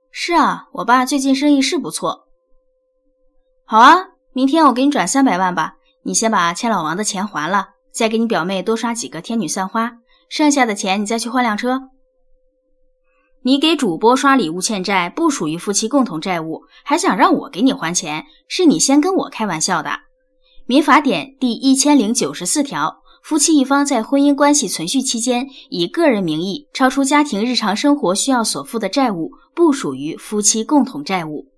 是啊，我爸最近生意是不错。好啊，明天我给你转300万吧，你先把欠老王的钱还了，再给你表妹多刷几个天女散花，剩下的钱你再去换辆车。你给主播刷礼物欠债不属于夫妻共同债务，还想让我给你还钱，是你先跟我开玩笑的。民法典第1094条，夫妻一方在婚姻关系存续期间，以个人名义超出家庭日常生活需要所负的债务，不属于夫妻共同债务。